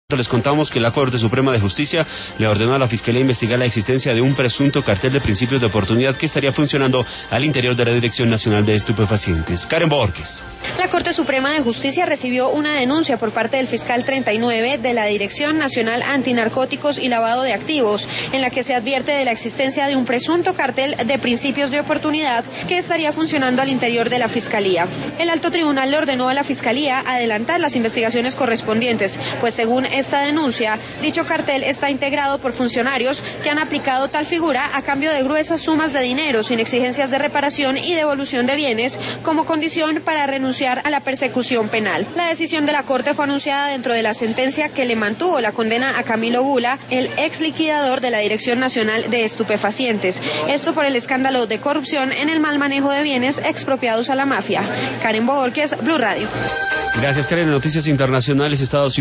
Les contamos que la Corte Suprema de Justicia le ordenó a la Fiscalía investigar la existencia de un presunto cartel de principios de oportunidad que estaría funcionando al interior de la Dirección Nacional de Estupefacientes. Karen Borges. La Corte Suprema de Justicia recibió una denuncia por parte del fiscal 39 de la Dirección Nacional Antinarcóticos y Lavado de Activos, en la que se advierte de la existencia de un presunto cartel de principios de oportunidad que estaría funcionando al interior de la Fiscalía. El alto tribunal le ordenó a la Fiscalía adelantar las investigaciones correspondientes, pues según esta denuncia, dicho cartel está integrado por funcionarios que han aplicado tal figura a cambio de gruesas sumas de dinero sin exigencias de reparación y devolución de bienes como condición para renunciar a la persecución penal. La decisión de la Corte fue anunciada dentro de la sentencia que le mantuvo la condena a Camilo Bula, el ex liquidador de la Dirección Nacional de Estupefacientes. Esto por el escándalo de corrupción en el mal manejo de bienes expropiados a la mafia. Karen Borges, Blue Radio. Gracias, Karen. Noticias internacionales. Estados Unidos